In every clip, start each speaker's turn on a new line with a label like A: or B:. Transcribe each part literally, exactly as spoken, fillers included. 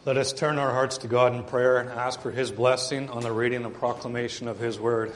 A: Let us turn our hearts to God in prayer and ask for His blessing on the reading and proclamation of His Word.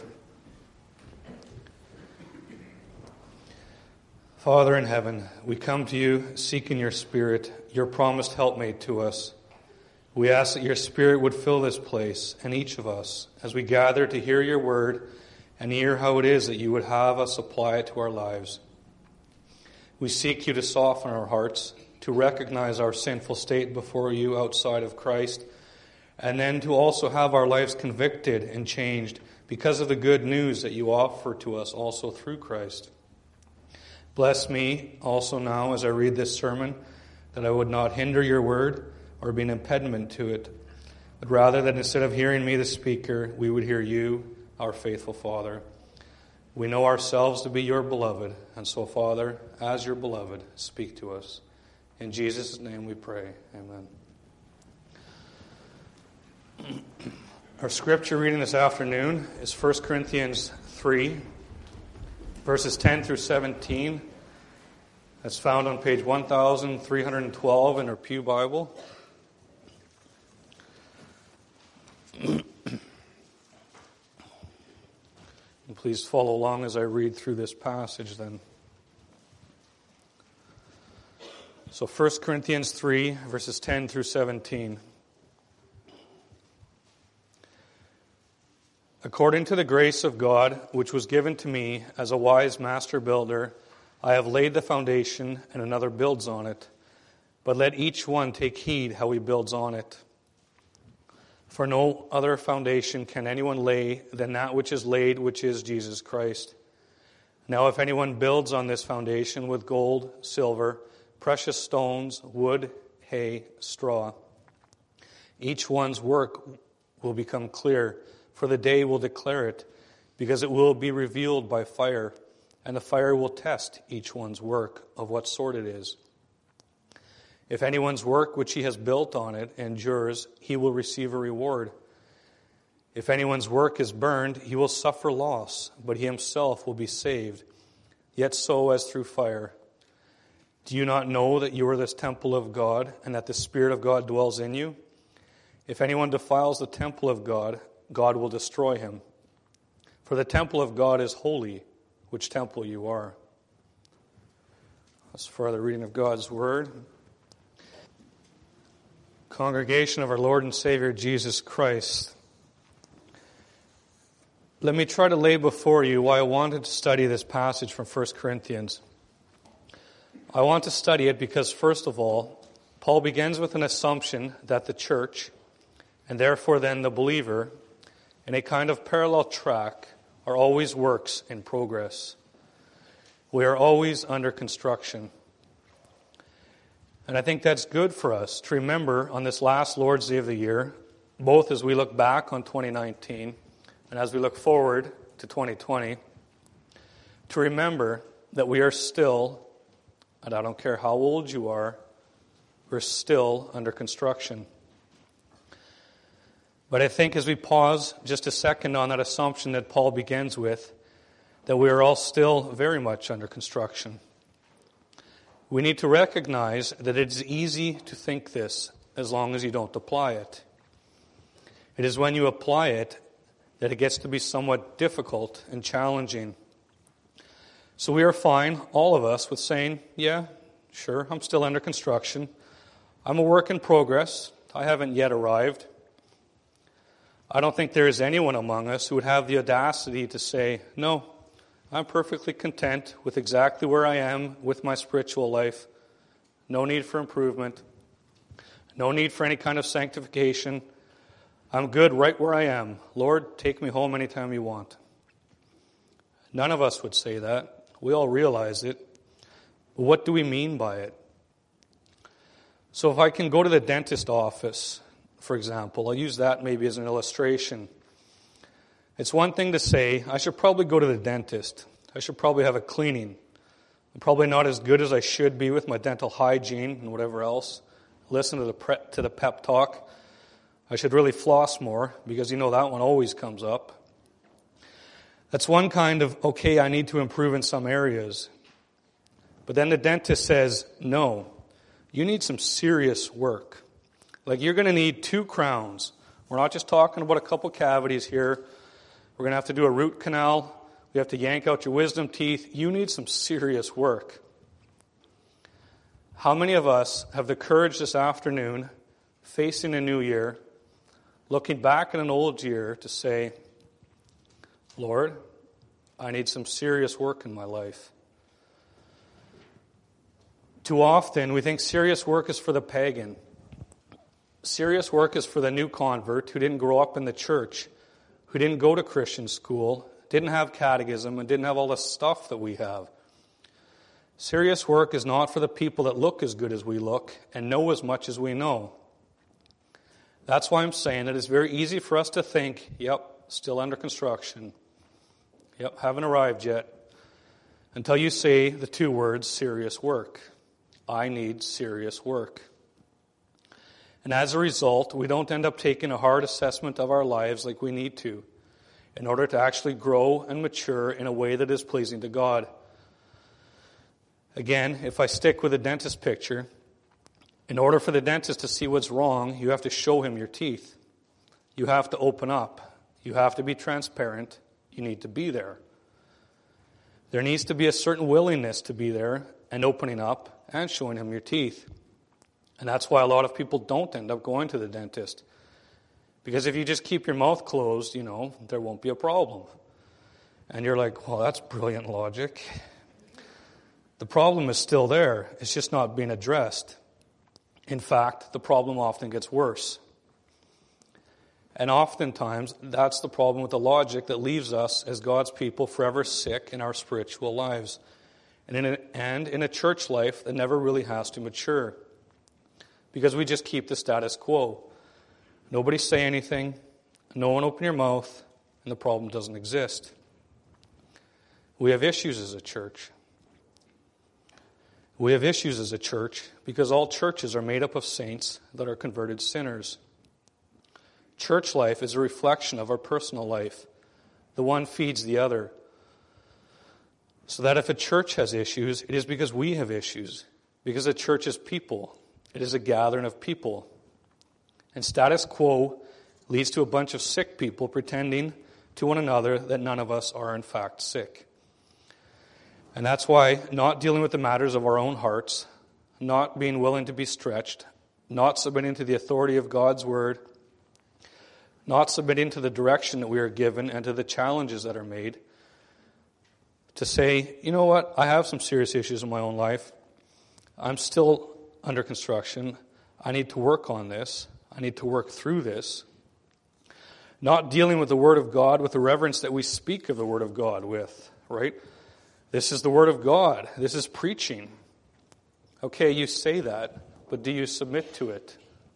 A: Father in heaven, we come to you seeking your Spirit, your promised helpmate to us. We ask that your Spirit would fill this place and each of us as we gather to hear your word and hear how it is that you would have us apply it to our lives. We seek you to soften our hearts, to recognize our sinful state before you outside of Christ, and then to also have our lives convicted and changed because of the good news that you offer to us also through Christ. Bless me also now as I read this sermon, that I would not hinder your word or be an impediment to it, but rather that instead of hearing me, the speaker, we would hear you, our faithful Father. We know ourselves to be your beloved, and so, Father, as your beloved, speak to us. In Jesus' name we pray. Amen. Our scripture reading this afternoon is First Corinthians three, verses ten through seventeen. That's found on page one thousand three hundred twelve in our Pew Bible. And please follow along as I read through this passage then. So First Corinthians three, verses ten through seventeen. According to the grace of God, which was given to me as a wise master builder, I have laid the foundation, and another builds on it. But let each one take heed how he builds on it. For no other foundation can anyone lay than that which is laid, which is Jesus Christ. Now if anyone builds on this foundation with gold, silver, precious stones, wood, hay, straw, each one's work will become clear, for the day will declare it, because it will be revealed by fire, and the fire will test each one's work of what sort it is. If anyone's work which he has built on it endures, he will receive a reward. If anyone's work is burned, he will suffer loss, but he himself will be saved, yet so as through fire. Do you not know that you are this temple of God, and that the Spirit of God dwells in you? If anyone defiles the temple of God, God will destroy him. For the temple of God is holy, which temple you are. That's further reading of God's Word. Congregation of our Lord and Savior Jesus Christ, let me try to lay before you why I wanted to study this passage from First Corinthians. I want to study it because, first of all, Paul begins with an assumption that the church, and therefore then the believer, in a kind of parallel track, are always works in progress. We are always under construction. And I think that's good for us to remember on this last Lord's Day of the year, both as we look back on twenty nineteen and as we look forward to twenty twenty, to remember that we are still, and I don't care how old you are, we're still under construction. But I think as we pause just a second on that assumption that Paul begins with, that we are all still very much under construction. We need to recognize that it is easy to think this as long as you don't apply it. It is when you apply it that it gets to be somewhat difficult and challenging. So we are fine, all of us, with saying, yeah, sure, I'm still under construction. I'm a work in progress. I haven't yet arrived. I don't think there is anyone among us who would have the audacity to say, no, I'm perfectly content with exactly where I am with my spiritual life. No need for improvement. No need for any kind of sanctification. I'm good right where I am. Lord, take me home anytime you want. None of us would say that. We all realize it. But what do we mean by it? So if I can go to the dentist office, for example, I'll use that maybe as an illustration. It's one thing to say, I should probably go to the dentist. I should probably have a cleaning. I'm probably not as good as I should be with my dental hygiene and whatever else. Listen to the pre- to the pep talk. I should really floss more because you know that one always comes up. That's one kind of, okay, I need to improve in some areas. But then the dentist says, no, you need some serious work. Like, you're going to need two crowns. We're not just talking about a couple cavities here. We're going to have to do a root canal. We have to yank out your wisdom teeth. You need some serious work. How many of us have the courage this afternoon, facing a new year, looking back at an old year, to say, Lord, I need some serious work in my life? Too often, we think serious work is for the pagan. Serious work is for the new convert who didn't grow up in the church, who didn't go to Christian school, didn't have catechism, and didn't have all the stuff that we have. Serious work is not for the people that look as good as we look and know as much as we know. That's why I'm saying that it's very easy for us to think, yep, still under construction. Yep, haven't arrived yet. Until you say the two words, serious work. I need serious work. And as a result, we don't end up taking a hard assessment of our lives like we need to in order to actually grow and mature in a way that is pleasing to God. Again, if I stick with the dentist picture, in order for the dentist to see what's wrong, you have to show him your teeth. You have to open up. You have to be transparent. You need to be there. There needs to be a certain willingness to be there and opening up and showing him your teeth. And that's why a lot of people don't end up going to the dentist. Because if you just keep your mouth closed, you know, there won't be a problem. And you're like, well, that's brilliant logic. The problem is still there. It's just not being addressed. In fact, the problem often gets worse. And oftentimes, that's the problem with the logic that leaves us as God's people forever sick in our spiritual lives. And in a, and in a church life that never really has to mature. Because we just keep the status quo. Nobody say anything, no one open your mouth, and the problem doesn't exist. We have issues as a church. We have issues as a church because all churches are made up of saints that are converted sinners. Church life is a reflection of our personal life. The one feeds the other. So that if a church has issues, it is because we have issues. Because a church is people. It is a gathering of people. And status quo leads to a bunch of sick people pretending to one another that none of us are in fact sick. And that's why not dealing with the matters of our own hearts, not being willing to be stretched, not submitting to the authority of God's word, not submitting to the direction that we are given and to the challenges that are made, to say, you know what, I have some serious issues in my own life. I'm still under construction. I need to work on this. I need to work through this. Not dealing with the Word of God with the reverence that we speak of the Word of God with, right? This is the Word of God. This is preaching. Okay, you say that, but do you submit to it?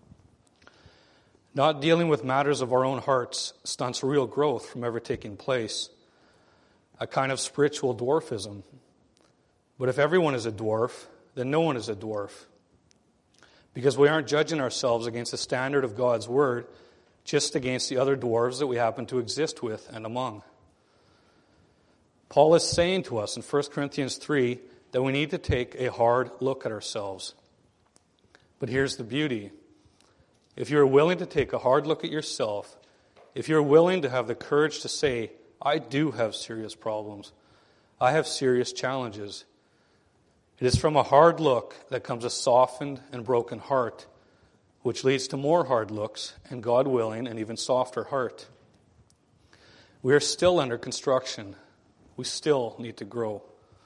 A: Not dealing with matters of our own hearts stunts real growth from ever taking place. A kind of spiritual dwarfism. But if everyone is a dwarf, then no one is a dwarf. Because we aren't judging ourselves against the standard of God's Word, just against the other dwarves that we happen to exist with and among. Paul is saying to us in First Corinthians three that we need to take a hard look at ourselves. But here's the beauty. If you're willing to take a hard look at yourself, if you're willing to have the courage to say, I do have serious problems, I have serious challenges, it is from a hard look that comes a softened and broken heart, which leads to more hard looks and, God willing, an even softer heart. We are still under construction. We still need to grow.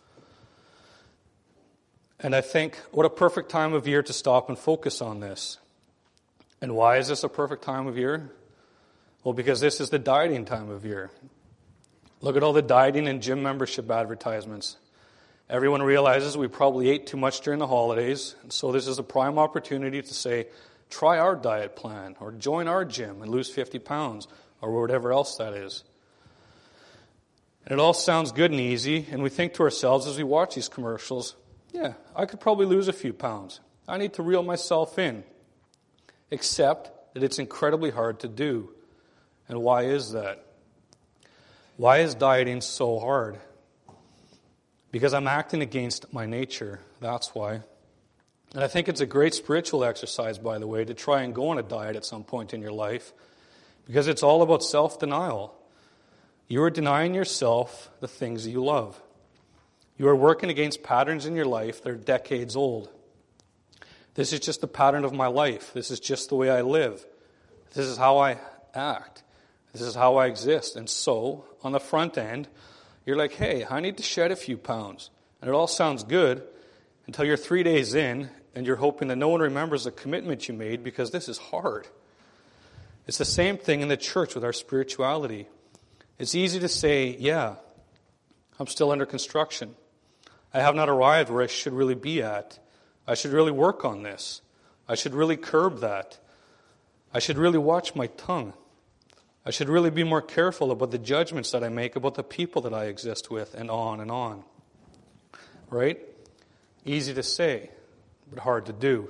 A: And I think, what a perfect time of year to stop and focus on this. And why is this a perfect time of year? Well, because this is the dieting time of year. Look at all the dieting and gym membership advertisements. Everyone realizes we probably ate too much during the holidays, and so this is a prime opportunity to say, try our diet plan, or join our gym and lose fifty pounds, or whatever else that is. And it all sounds good and easy, and we think to ourselves as we watch these commercials, yeah, I could probably lose a few pounds. I need to reel myself in. Except that it's incredibly hard to do. And why is that? Why is dieting so hard? Because I'm acting against my nature. That's why. And I think it's a great spiritual exercise, by the way, to try and go on a diet at some point in your life, because it's all about self-denial. You are denying yourself the things that you love. You are working against patterns in your life that are decades old. This is just the pattern of my life. This is just the way I live. This is how I act. This is how I exist. And so, on the front end, you're like, hey, I need to shed a few pounds. And it all sounds good until you're three days in and you're hoping that no one remembers the commitment you made, because this is hard. It's the same thing in the church with our spirituality. It's easy to say, yeah, I'm still under construction. I have not arrived where I should really be at. I should really work on this. I should really curb that. I should really watch my tongue. I should really be more careful about the judgments that I make about the people that I exist with, and on and on. Right? Easy to say, but hard to do.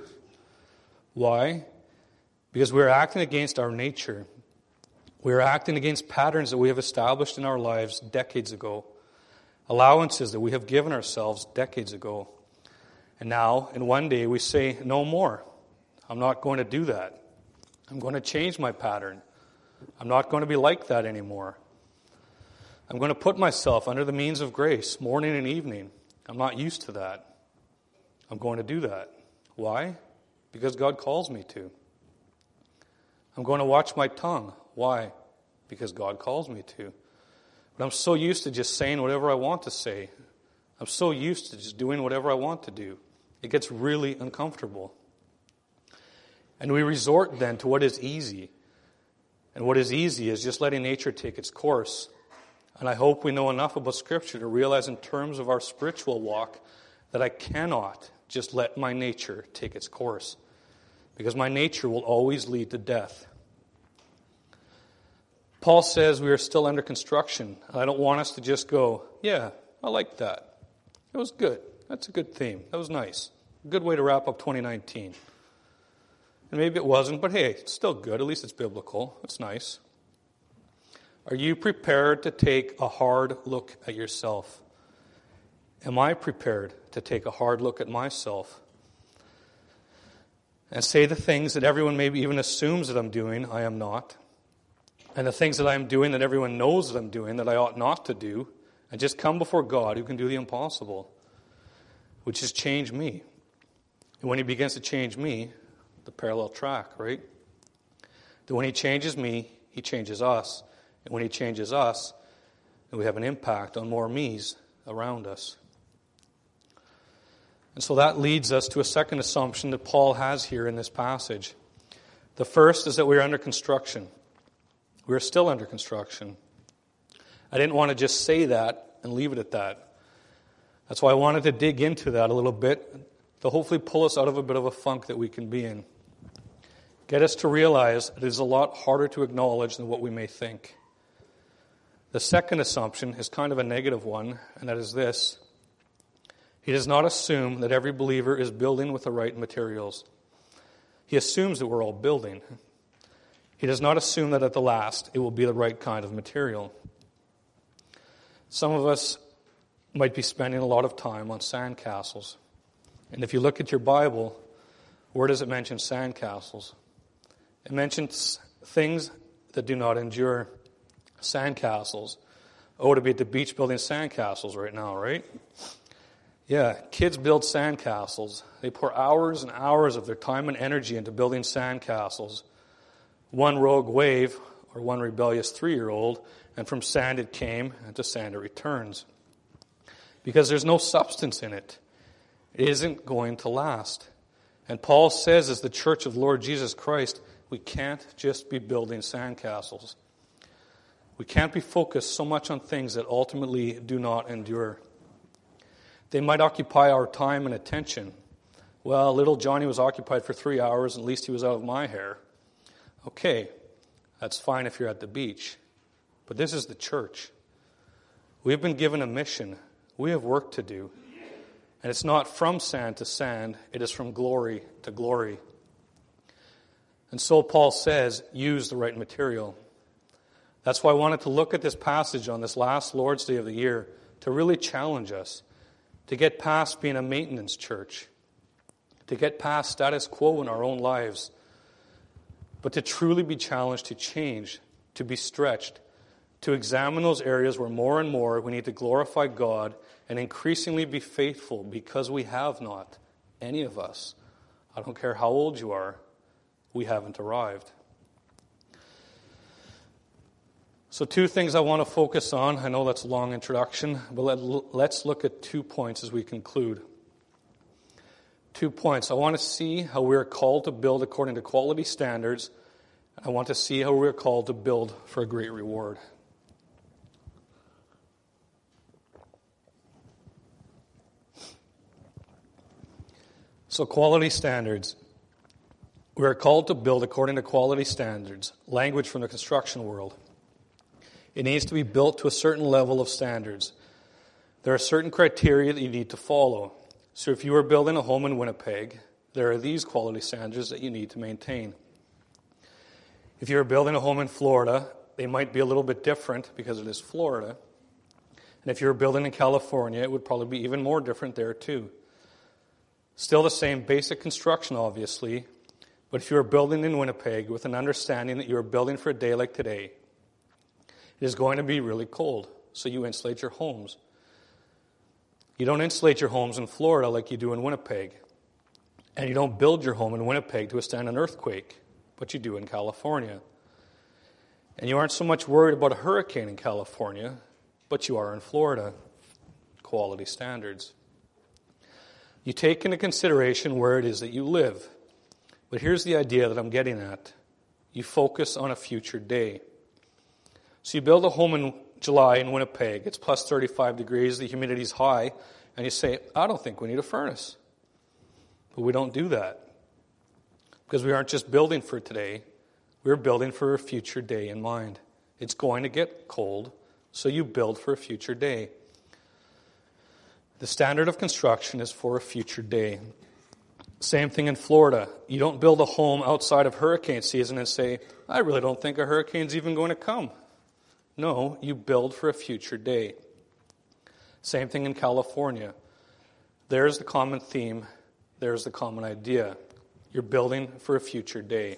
A: Why? Because we're acting against our nature. We're acting against patterns that we have established in our lives decades ago. Allowances that we have given ourselves decades ago. And now, in one day, we say, no more. I'm not going to do that. I'm going to change my pattern. I'm not going to be like that anymore. I'm going to put myself under the means of grace morning and evening. I'm not used to that. I'm going to do that. Why? Because God calls me to. I'm going to watch my tongue. Why? Because God calls me to. But I'm so used to just saying whatever I want to say. I'm so used to just doing whatever I want to do. It gets really uncomfortable. And we resort then to what is easy. And what is easy is just letting nature take its course. And I hope we know enough about Scripture to realize in terms of our spiritual walk that I cannot just let my nature take its course. Because my nature will always lead to death. Paul says we are still under construction. And I don't want us to just go, yeah, I like that. It was good. That's a good theme. That was nice. A good way to wrap up twenty nineteen. And maybe it wasn't, but hey, it's still good. At least it's biblical. It's nice. Are you prepared to take a hard look at yourself? Am I prepared to take a hard look at myself? And say the things that everyone maybe even assumes that I'm doing, I am not. And the things that I'm doing that everyone knows that I'm doing that I ought not to do. And just come before God who can do the impossible. Which is change me. And when he begins to change me, the parallel track, right? That when he changes me, he changes us. And when he changes us, then we have an impact on more me's around us. And so that leads us to a second assumption that Paul has here in this passage. The first is that we are under construction. We are still under construction. I didn't want to just say that and leave it at that. That's why I wanted to dig into that a little bit to hopefully pull us out of a bit of a funk that we can be in. Get us to realize it is a lot harder to acknowledge than what we may think. The second assumption is kind of a negative one, and that is this. He does not assume that every believer is building with the right materials. He assumes that we're all building. He does not assume that at the last it will be the right kind of material. Some of us might be spending a lot of time on sandcastles. And if you look at your Bible, where does it mention sandcastles? It mentions things that do not endure. Sandcastles. Oh, to be at the beach building sandcastles right now, right? Yeah, kids build sandcastles. They pour hours and hours of their time and energy into building sandcastles. One rogue wave, or one rebellious three-year-old, and from sand it came, and to sand it returns. Because there's no substance in it. It isn't going to last. And Paul says, as the church of Lord Jesus Christ, we can't just be building sandcastles. We can't be focused so much on things that ultimately do not endure. They might occupy our time and attention. Well, little Johnny was occupied for three hours, and at least he was out of my hair. Okay, that's fine if you're at the beach. But this is the church. We have been given a mission. We have work to do. And it's not from sand to sand. It is from glory to glory. And so Paul says, use the right material. That's why I wanted to look at this passage on this last Lord's Day of the year to really challenge us to get past being a maintenance church, to get past status quo in our own lives, but to truly be challenged to change, to be stretched, to examine those areas where more and more we need to glorify God and increasingly be faithful, because we have not, any of us. I don't care how old you are, we haven't arrived. So two things I want to focus on. I know that's a long introduction, but let, let's look at two points as we conclude. Two points. I want to see how we are called to build according to quality standards. I want to see how we are called to build for a great reward. So quality standards. We are called to build according to quality standards. Language from the construction world. It needs to be built to a certain level of standards. There are certain criteria that you need to follow. So if you are building a home in Winnipeg, there are these quality standards that you need to maintain. If you're building a home in Florida, they might be a little bit different because it is Florida. And if you're building in California, it would probably be even more different there too. Still the same basic construction, obviously, but if you're building in Winnipeg with an understanding that you're building for a day like today, it is going to be really cold, so you insulate your homes. You don't insulate your homes in Florida like you do in Winnipeg. And you don't build your home in Winnipeg to withstand an earthquake, but you do in California. And you aren't so much worried about a hurricane in California, but you are in Florida. Quality standards. You take into consideration where it is that you live. But here's the idea that I'm getting at. You focus on a future day. So you build a home in July in Winnipeg. It's plus thirty-five degrees. The humidity's high. And you say, I don't think we need a furnace. But we don't do that. Because we aren't just building for today. We're building for a future day in mind. It's going to get cold, so you build for a future day. The standard of construction is for a future day. Same thing in Florida. You don't build a home outside of hurricane season and say, I really don't think a hurricane's even going to come. No, you build for a future day. Same thing in California. There's the common theme. There's the common idea. You're building for a future day.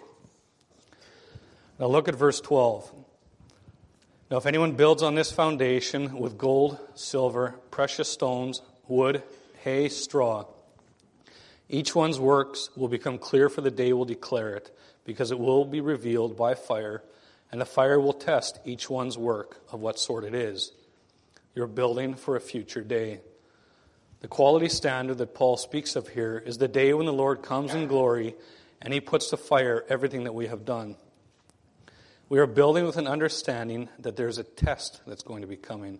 A: Now look at verse twelve. Now if anyone builds on this foundation with gold, silver, precious stones, wood, hay, straw, each one's works will become clear, for the day will declare it, because it will be revealed by fire, and the fire will test each one's work of what sort it is. You're building for a future day. The quality standard that Paul speaks of here is the day when the Lord comes in glory and he puts to fire everything that we have done. We are building with an understanding that there's a test that's going to be coming.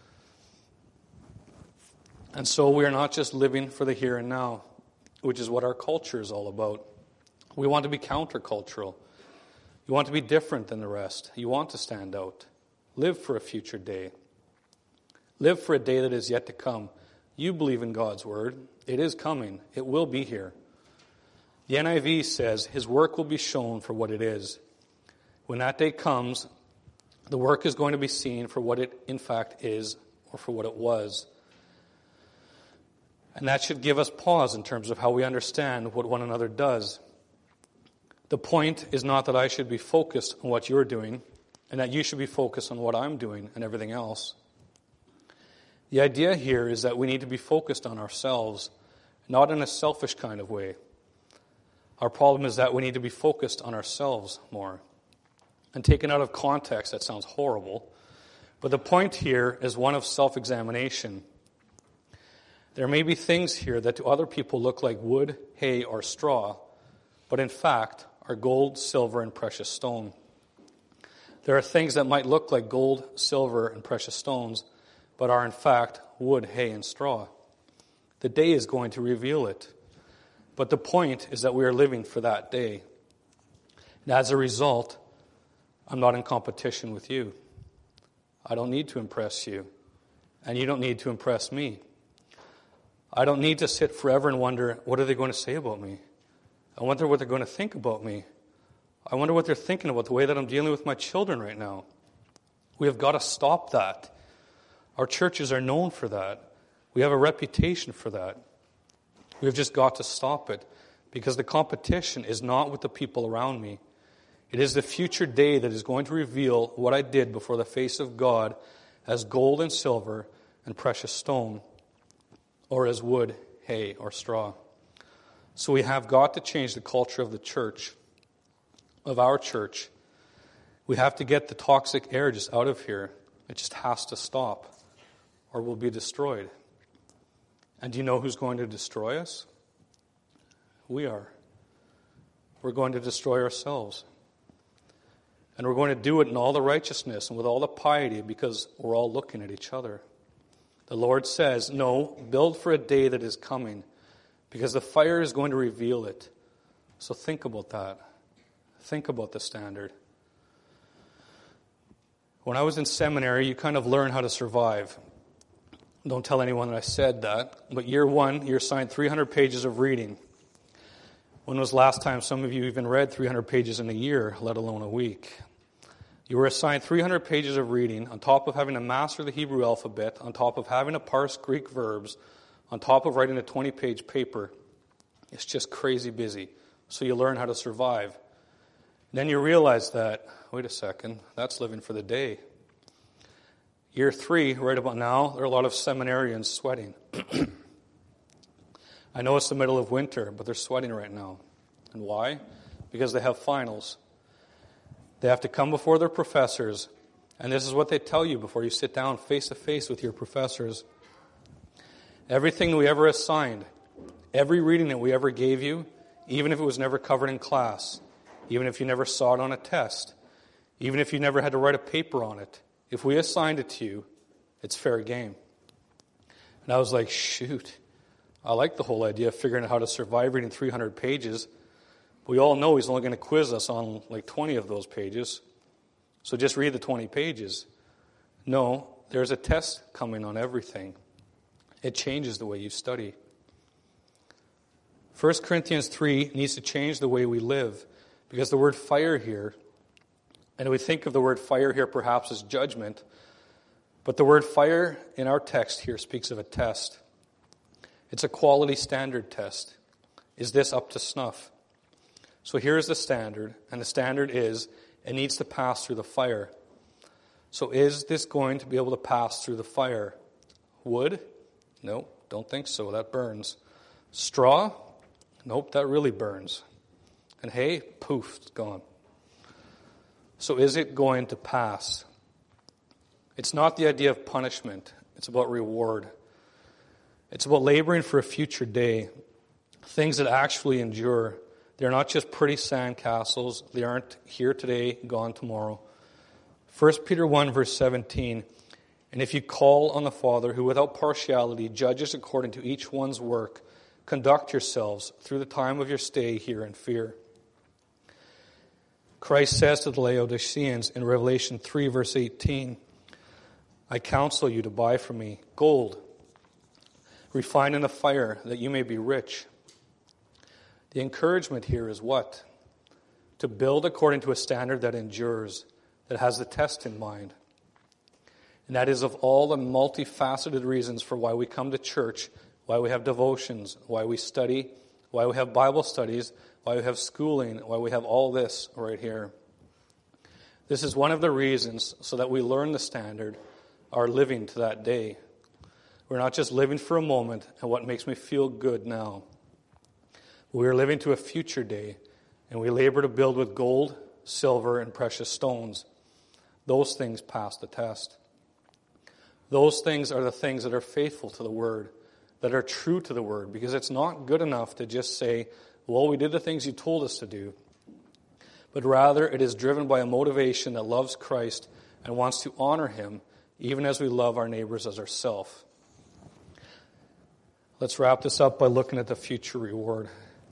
A: And so we are not just living for the here and now, which is what our culture is all about. We want to be countercultural. You want to be different than the rest. You want to stand out. Live for a future day. Live for a day that is yet to come. You believe in God's word. It is coming. It will be here. The N I V says, his work will be shown for what it is. When that day comes, the work is going to be seen for what it in fact is, or for what it was. And that should give us pause in terms of how we understand what one another does. The point is not that I should be focused on what you're doing, and that you should be focused on what I'm doing and everything else. The idea here is that we need to be focused on ourselves, not in a selfish kind of way. Our problem is that we need to be focused on ourselves more. And taken out of context, that sounds horrible. But the point here is one of self-examination. There may be things here that to other people look like wood, hay, or straw, but in fact are gold, silver, and precious stone. There are things that might look like gold, silver, and precious stones, but are in fact wood, hay, and straw. The day is going to reveal it. But the point is that we are living for that day. And as a result, I'm not in competition with you. I don't need to impress you. And you don't need to impress me. I don't need to sit forever and wonder, what are they going to say about me? I wonder what they're going to think about me. I wonder what they're thinking about the way that I'm dealing with my children right now. We have got to stop that. Our churches are known for that. We have a reputation for that. We've just got to stop it. because the competition is not with the people around me. It is the future day that is going to reveal what I did before the face of God as gold and silver and precious stone, or as wood, hay, or straw. So we have got to change the culture of the church, of our church. We have to get the toxic air just out of here. It just has to stop, or we'll be destroyed. And do you know who's going to destroy us? We are. We're going to destroy ourselves. And we're going to do it in all the righteousness and with all the piety because we're all looking at each other. The Lord says, no, build for a day that is coming because the fire is going to reveal it. So think about that. Think about the standard. When I was in seminary, you kind of learn how to survive. Don't tell anyone that I said that. But year one, you're assigned three hundred pages of reading. When was the last time some of you even read three hundred pages in a year, let alone a week? You were assigned three hundred pages of reading on top of having to master the Hebrew alphabet, on top of having to parse Greek verbs, on top of writing a twenty-page paper. It's just crazy busy. So you learn how to survive. Then you realize that, wait a second, that's living for the day. Year three, right about now, there are a lot of seminarians sweating. I know it's the middle of winter, but they're sweating right now. And why? Because they have finals. They have to come before their professors, and this is what they tell you before you sit down face-to-face with your professors. Everything we ever assigned, every reading that we ever gave you, even if it was never covered in class, even if you never saw it on a test, even if you never had to write a paper on it, if we assigned it to you, it's fair game. And I was like, shoot, I like the whole idea of figuring out how to survive reading three hundred pages. We all know he's only going to quiz us on like twenty of those pages. So just read the twenty pages. No, there's a test coming on everything. It changes the way you study. First Corinthians three needs to change the way we live, because the word fire here, and we think of the word fire here perhaps as judgment, but the word fire in our text here speaks of a test. It's a quality standard test. Is this up to snuff? So here's the standard, and the standard is it needs to pass through the fire. So is this going to be able to pass through the fire? Wood? Nope, don't think so. That burns. Straw? Nope, that really burns. And hay? Poof, it's gone. So is it going to pass? It's not the idea of punishment. It's about reward. It's about laboring for a future day. Things that actually endure. They're not just pretty sandcastles. They aren't here today, gone tomorrow. First Peter one, verse seventeen. And if you call on the Father, who without partiality judges according to each one's work, conduct yourselves through the time of your stay here in fear. Christ says to the Laodiceans in Revelation three, verse eighteen, I counsel you to buy from me gold, refined in the fire, that you may be rich. The encouragement here is what? To build according to a standard that endures, that has the test in mind. And that is of all the multifaceted reasons for why we come to church, why we have devotions, why we study, why we have Bible studies, why we have schooling, why we have all this right here. This is one of the reasons so that we learn the standard, are living to that day. We're not just living for a moment and what makes me feel good now. We are living to a future day, and we labor to build with gold, silver, and precious stones. Those things pass the test. Those things are the things that are faithful to the Word, that are true to the Word, because it's not good enough to just say, well, we did the things you told us to do. But rather, it is driven by a motivation that loves Christ and wants to honor Him, even as we love our neighbors as ourselves. Let's wrap this up by looking at the future reward.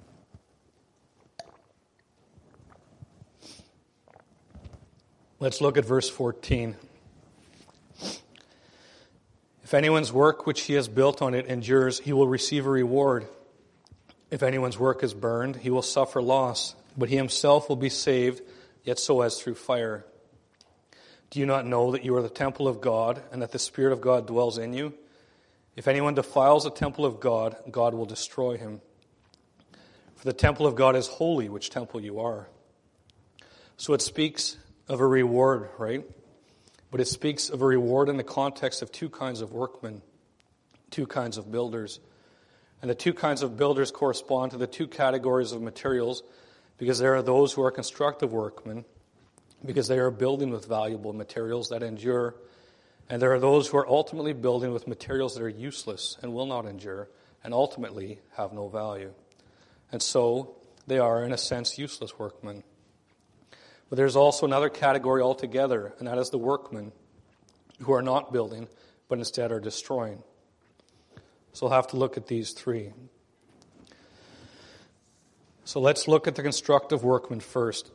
A: Let's look at verse fourteen. If anyone's work which he has built on it endures, he will receive a reward. If anyone's work is burned, he will suffer loss, but he himself will be saved, yet so as through fire. Do you not know that you are the temple of God, and that the Spirit of God dwells in you? If anyone defiles the temple of God, God will destroy him. For the temple of God is holy, which temple you are. So it speaks of a reward, right? But it speaks of a reward in the context of two kinds of workmen, two kinds of builders. And the two kinds of builders correspond to the two categories of materials, because there are those who are constructive workmen, because they are building with valuable materials that endure, and there are those who are ultimately building with materials that are useless and will not endure, and ultimately have no value. And so they are, in a sense, useless workmen. But there's also another category altogether, and that is the workmen who are not building, but instead are destroying. So we'll have to look at these three. So let's look at the constructive workmen first.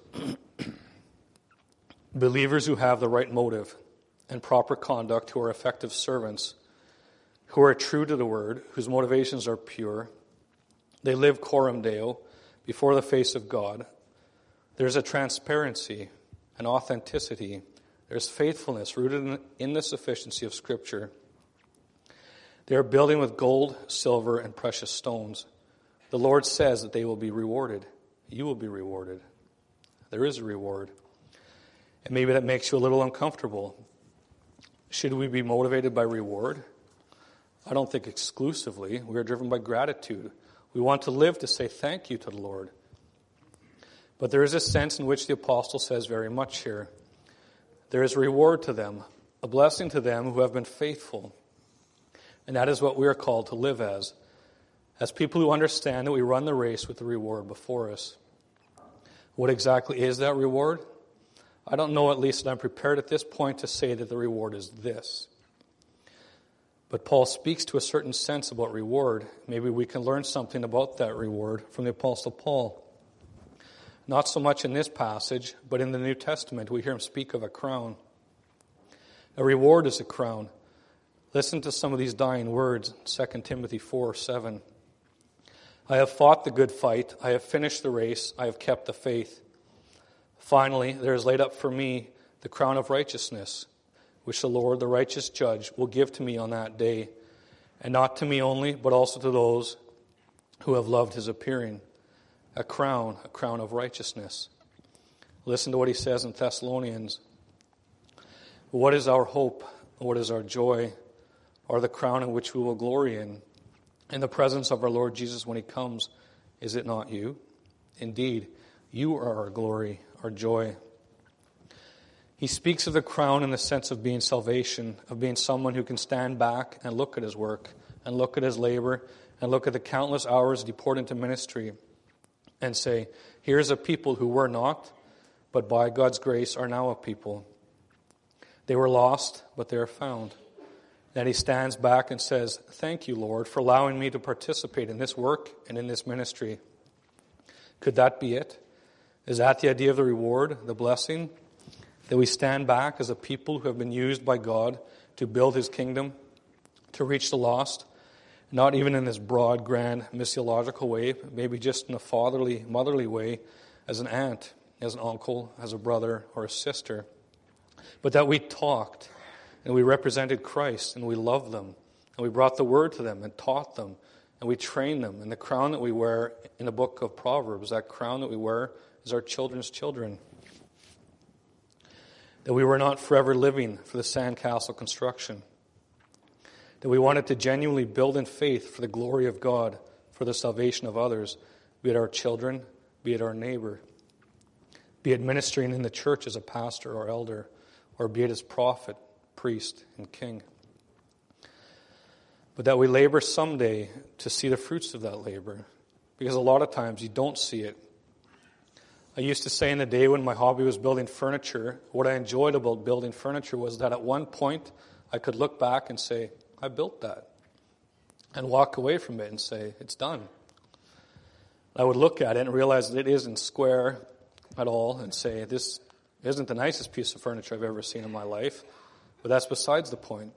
A: Believers who have the right motive and proper conduct, who are effective servants, who are true to the word, whose motivations are pure. They live coram Deo, before the face of God. There's a transparency, an authenticity. There's faithfulness rooted in the sufficiency of Scripture. They are building with gold, silver, and precious stones. The Lord says that they will be rewarded. You will be rewarded. There is a reward. And maybe that makes you a little uncomfortable. Should we be motivated by reward? I don't think exclusively. We are driven by gratitude. We want to live to say thank you to the Lord. But there is a sense in which the apostle says very much here. There is a reward to them, a blessing to them who have been faithful. And that is what we are called to live as, as people who understand that we run the race with the reward before us. What exactly is that reward? I don't know, at least, and I'm prepared at this point to say that the reward is this. But Paul speaks to a certain sense about reward. Maybe we can learn something about that reward from the Apostle Paul. Not so much in this passage, but in the New Testament, we hear him speak of a crown. A reward is a crown. Listen to some of these dying words, Second Timothy four seven. I have fought the good fight, I have finished the race, I have kept the faith. Finally, there is laid up for me the crown of righteousness, which the Lord, the righteous judge, will give to me on that day, and not to me only, but also to those who have loved his appearing. A crown, a crown of righteousness. Listen to what he says in Thessalonians. What is our hope? What is our joy? Or the crown in which we will glory in, in the presence of our Lord Jesus when he comes? Is it not you? Indeed, you are our glory, our joy. He speaks of the crown in the sense of being salvation, of being someone who can stand back and look at his work, and look at his labor, and look at the countless hours he poured into ministry, and say, here's a people who were not, but by God's grace are now a people. They were lost, but they are found. Then he stands back and says, thank you, Lord, for allowing me to participate in this work and in this ministry. Could that be it? Is that the idea of the reward, the blessing? That we stand back as a people who have been used by God to build his kingdom, to reach the lost, not even in this broad, grand, missiological way, but maybe just in a fatherly, motherly way, as an aunt, as an uncle, as a brother, or a sister. But that we talked, and we represented Christ, and we loved them, and we brought the word to them and taught them, and we trained them. And the crown that we wear in the book of Proverbs, that crown that we wear is our children's children. That we were not forever living for the sandcastle construction. That we wanted to genuinely build in faith for the glory of God, for the salvation of others, be it our children, be it our neighbor, be it ministering in the church as a pastor or elder, or be it as prophet, priest, and king. But that we labor someday to see the fruits of that labor, because a lot of times you don't see it. I used to say in the day when my hobby was building furniture, what I enjoyed about building furniture was that at one point I could look back and say, I built that, and walk away from it and say, it's done. I would look at it and realize that it isn't square at all and say, this isn't the nicest piece of furniture I've ever seen in my life, but that's besides the point.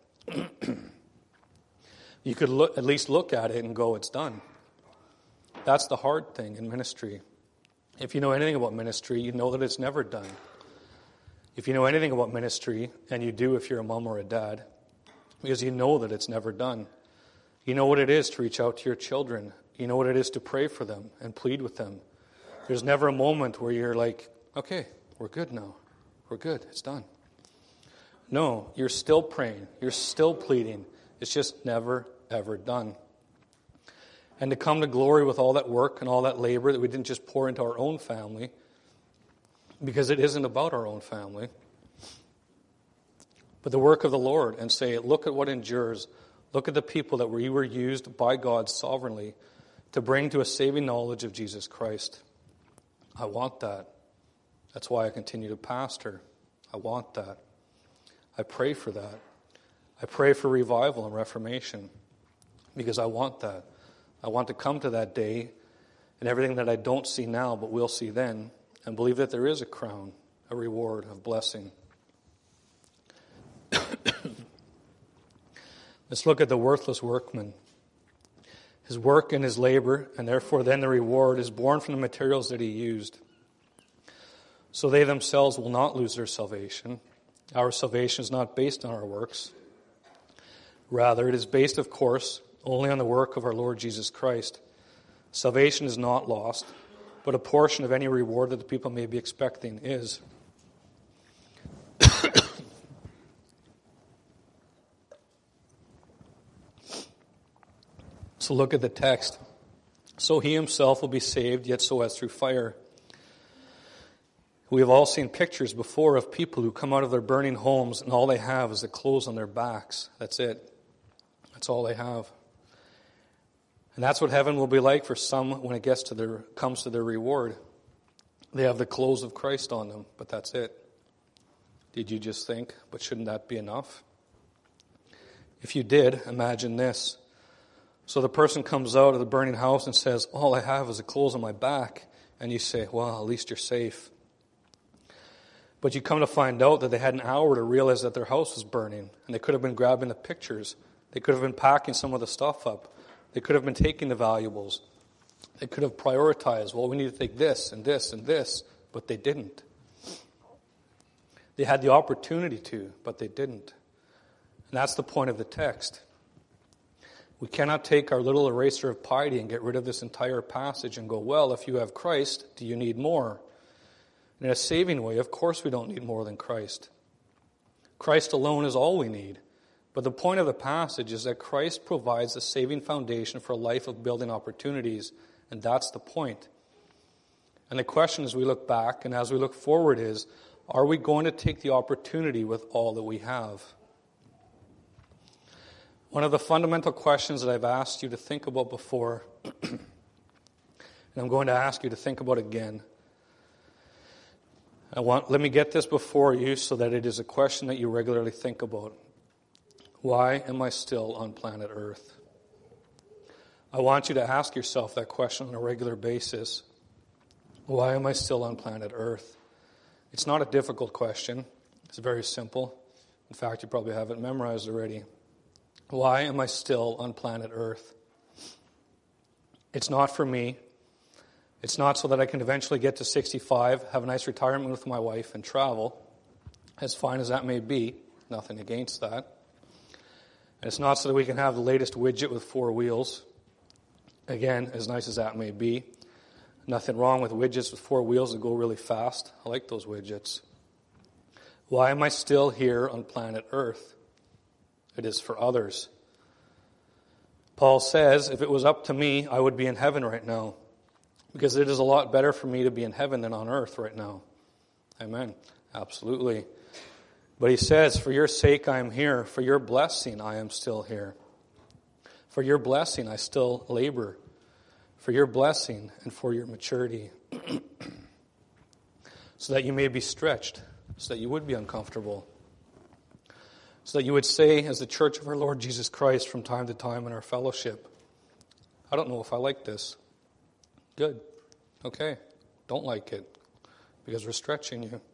A: You could look, at least look at it and go, it's done. That's the hard thing in ministry. If you know anything about ministry, you know that it's never done. If you know anything about ministry, and you do if you're a mom or a dad, because you know that it's never done. You know what it is to reach out to your children. You know what it is to pray for them and plead with them. There's never a moment where you're like, okay, we're good now. We're good. It's done. No, you're still praying. You're still pleading. It's just never, ever done. And to come to glory with all that work and all that labor that we didn't just pour into our own family, because it isn't about our own family, but the work of the Lord, and say, look at what endures. Look at the people that we were used by God sovereignly to bring to a saving knowledge of Jesus Christ. I want that. That's why I continue to pastor. I want that. I pray for that. I pray for revival and reformation because I want that. I want to come to that day and everything that I don't see now but will see then, and believe that there is a crown, a reward of blessing. Let's look at the worthless workman. His work and his labor, and therefore then the reward, is born from the materials that he used. So they themselves will not lose their salvation. Our salvation is not based on our works. Rather, it is based, of course, only on the work of our Lord Jesus Christ. Salvation is not lost, but a portion of any reward that the people may be expecting is. So look at the text. So he himself will be saved, yet so as through fire. We have all seen pictures before of people who come out of their burning homes and all they have is the clothes on their backs. That's it. That's all they have. And that's what heaven will be like for some when it gets to their comes to their reward. They have the clothes of Christ on them, but that's it. Did you just think, but shouldn't that be enough? If you did, imagine this. So the person comes out of the burning house and says, all I have is the clothes on my back. And you say, well, at least you're safe. But you come to find out that they had an hour to realize that their house was burning. And they could have been grabbing the pictures. They could have been packing some of the stuff up. They could have been taking the valuables. They could have prioritized, well, we need to take this and this and this. But they didn't. They had the opportunity to, but they didn't. And that's the point of the text. We cannot take our little eraser of piety and get rid of this entire passage and go, well, if you have Christ, do you need more? In a saving way, of course we don't need more than Christ. Christ alone is all we need. But the point of the passage is that Christ provides the saving foundation for a life of building opportunities, and that's the point. And the question as we look back and as we look forward is, are we going to take the opportunity with all that we have? One of the fundamental questions that I've asked you to think about before, and I'm going to ask you to think about again. I want, let me get this before you so that it is a question that you regularly think about. Why am I still on planet Earth? I want you to ask yourself that question on a regular basis. Why am I still on planet Earth? It's not a difficult question. It's very simple. In fact, you probably have it memorized already. Why am I still on planet Earth? It's not for me. It's not so that I can eventually get to sixty-five, have a nice retirement with my wife, and travel. As fine as that may be, nothing against that. And it's not so that we can have the latest widget with four wheels. Again, as nice as that may be. Nothing wrong with widgets with four wheels that go really fast. I like those widgets. Why am I still here on planet Earth? It is for others. Paul says, if it was up to me, I would be in heaven right now. Because it is a lot better for me to be in heaven than on earth right now. Amen. Absolutely. But he says, for your sake I am here. For your blessing I am still here. For your blessing I still labor. For your blessing and for your maturity. So that you may be stretched. So that you would be uncomfortable. So that you would say, as the church of our Lord Jesus Christ from time to time in our fellowship, I don't know if I like this. Good. Okay. Don't like it. Because we're stretching you.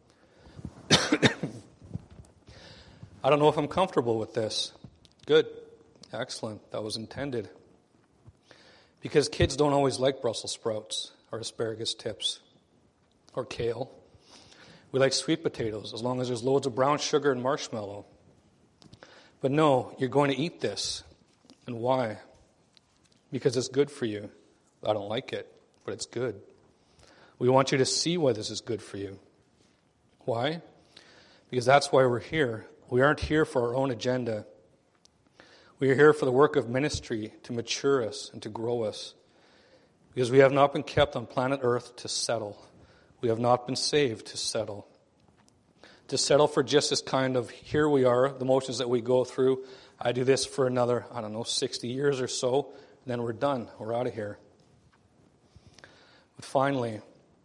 A: I don't know if I'm comfortable with this. Good. Excellent. That was intended. Because kids don't always like Brussels sprouts or asparagus tips or kale. We like sweet potatoes as long as there's loads of brown sugar and marshmallow. But no, you're going to eat this. And why? Because it's good for you. I don't like it, but it's good. We want you to see why this is good for you. Why? Because that's why we're here. We aren't here for our own agenda. We are here for the work of ministry to mature us and to grow us. Because we have not been kept on planet Earth to settle. We have not been saved to settle. To settle for just this kind of, here we are, the motions that we go through. I do this for another, I don't know, sixty years or so, and then we're done. We're out of here. But finally,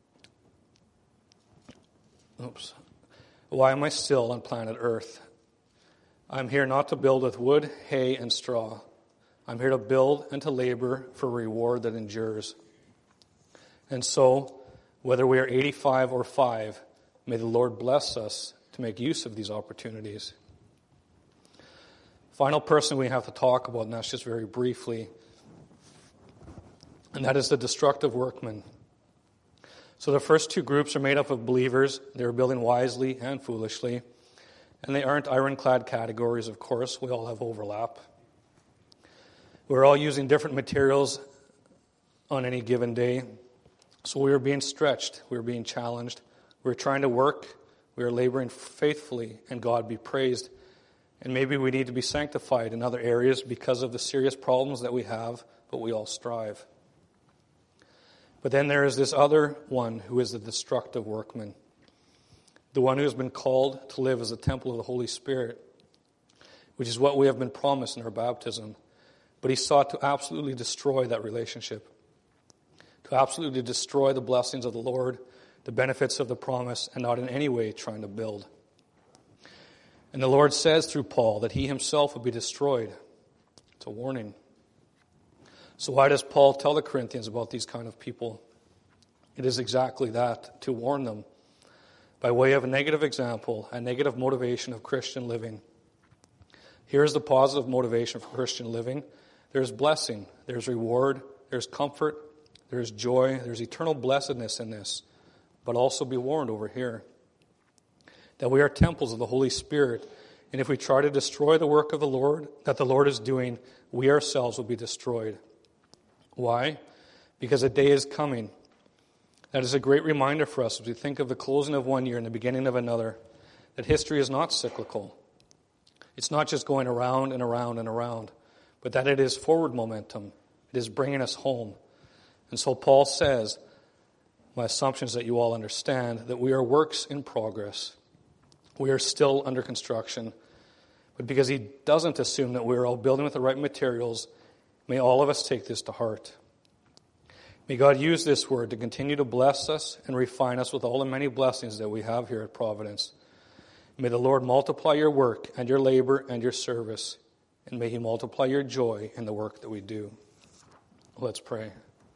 A: oops, why am I still on planet Earth? I'm here not to build with wood, hay, and straw. I'm here to build and to labor for a reward that endures. And so, whether we are eighty-five or five, may the Lord bless us to make use of these opportunities. Final person we have to talk about, and that's just very briefly, and that is the destructive workman. So the first two groups are made up of believers. They're building wisely and foolishly. And they aren't ironclad categories, of course. We all have overlap. We're all using different materials on any given day. So we are being stretched. We are being challenged. We're trying to work. We are laboring faithfully, and God be praised. And maybe we need to be sanctified in other areas because of the serious problems that we have, but we all strive. But then there is this other one who is the destructive workman, the one who has been called to live as a temple of the Holy Spirit, which is what we have been promised in our baptism. But he sought to absolutely destroy that relationship, to absolutely destroy the blessings of the Lord, the benefits of the promise, and not in any way trying to build. And the Lord says through Paul that he himself will be destroyed. It's a warning. So why does Paul tell the Corinthians about these kind of people? It is exactly that, to warn them by way of a negative example, a negative motivation of Christian living. Here's the positive motivation for Christian living. There's blessing, there's reward, there's comfort, there's joy, there's eternal blessedness in this. But also be warned over here that we are temples of the Holy Spirit, and if we try to destroy the work of the Lord, that the Lord is doing, we ourselves will be destroyed. Why? Because a day is coming. That is a great reminder for us as we think of the closing of one year and the beginning of another, that history is not cyclical. It's not just going around and around and around, but that it is forward momentum. It is bringing us home. And so Paul says, my assumption is that you all understand, that we are works in progress. We are still under construction. But because he doesn't assume that we're all building with the right materials, may all of us take this to heart. May God use this word to continue to bless us and refine us with all the many blessings that we have here at Providence. May the Lord multiply your work and your labor and your service, and may he multiply your joy in the work that we do. Let's pray.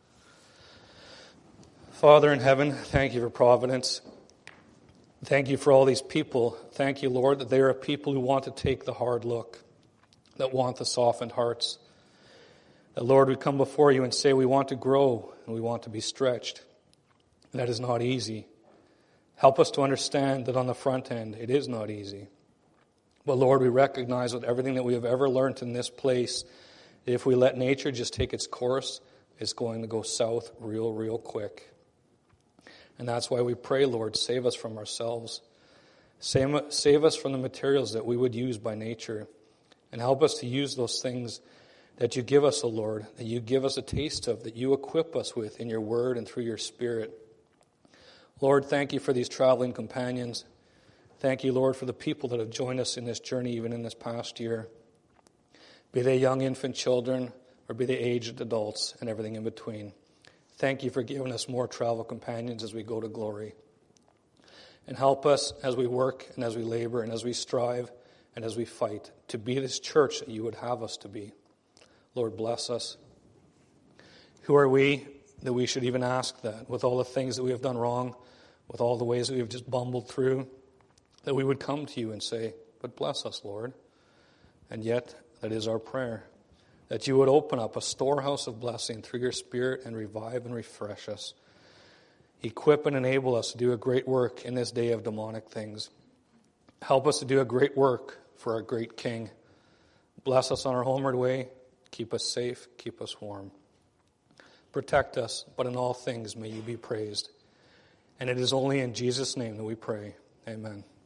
A: Father in heaven, thank you for Providence. Thank you for all these people. Thank you, Lord, that they are people who want to take the hard look, that want the softened hearts. That, Lord, we come before you and say we want to grow and we want to be stretched. That is not easy. Help us to understand that on the front end, it is not easy. But, Lord, we recognize with everything that we have ever learned in this place, that if we let nature just take its course, it's going to go south real, real quick. And that's why we pray, Lord, save us from ourselves. Save, save us from the materials that we would use by nature. And help us to use those things that you give us, O Lord, that you give us a taste of, that you equip us with in your word and through your Spirit. Lord, thank you for these traveling companions. Thank you, Lord, for the people that have joined us in this journey, even in this past year. Be they young infant children, or be they aged adults, and everything in between. Thank you for giving us more travel companions as we go to glory. And help us as we work and as we labor and as we strive and as we fight to be this church that you would have us to be. Lord, bless us. Who are we that we should even ask that, with all the things that we have done wrong, with all the ways that we have just bumbled through, that we would come to you and say, but bless us, Lord. And yet, that is our prayer, that you would open up a storehouse of blessing through your Spirit and revive and refresh us. Equip and enable us to do a great work in this day of demonic things. Help us to do a great work for our great King. Bless us on our homeward way. Keep us safe. Keep us warm. protect us, but in all things may you be praised. And it is only in Jesus' name that we pray. Amen.